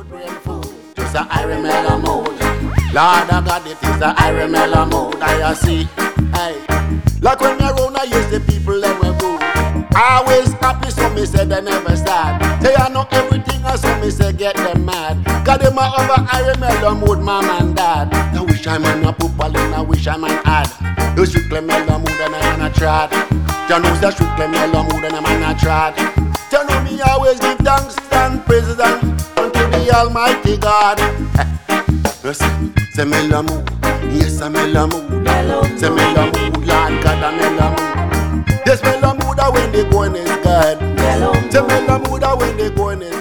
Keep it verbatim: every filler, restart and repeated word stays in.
brain food. Just a Irie Mellow mood. Lord of God, it is a Irie Mellow mood. I see, hey. Like when you're around, I use the people that we go. Always happy, so me say they never sad. They I know everything, and so me say get them mad. Cause them a have a Irie Mellow mood, mom and dad. I wish I man a pupil in, I wish I man add. You strictly mellow mood and I man a trad. You know the strictly mellow mood and I man a trad. You know me always give thanks and praises unto the Almighty God. Yes, say mellow mood, yes a mellow mood. Say mellow mood, Lord God a mellow mood. Yes, mellow mood when the going is good. Say mellow mood when the going is